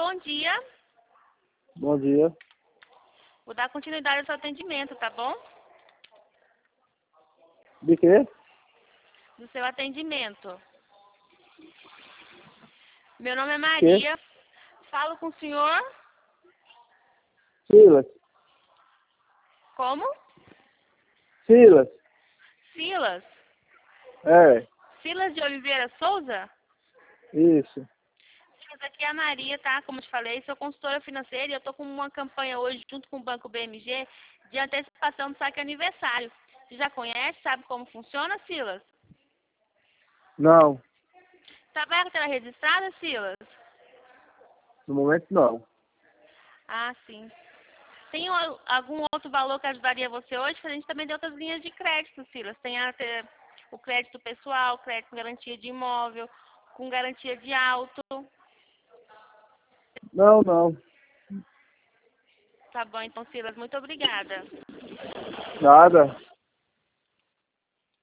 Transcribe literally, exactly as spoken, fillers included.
Bom dia. Bom dia. Vou dar continuidade ao seu atendimento, tá bom? De quê? Do seu atendimento. Meu nome é Maria. Quê? Falo com o senhor. Silas. Como? Silas. Silas. É, Silas de Oliveira Souza? isso. Silas, aqui é a Maria, tá? Como eu te falei, sou consultora financeira e eu tô com uma campanha hoje junto com o Banco B M G de antecipação do saque aniversário. Você já conhece? Sabe como funciona, Silas? Não, Tá com a carteira registrada, Silas? no momento não. Ah, sim. Tem o- algum outro valor que ajudaria você hoje? Porque a gente também tem outras linhas de crédito, Silas. Tem a, ter- o crédito pessoal, crédito com garantia de imóvel, com garantia de auto. Não, não. Tá bom, então, Silas, muito obrigada. Nada.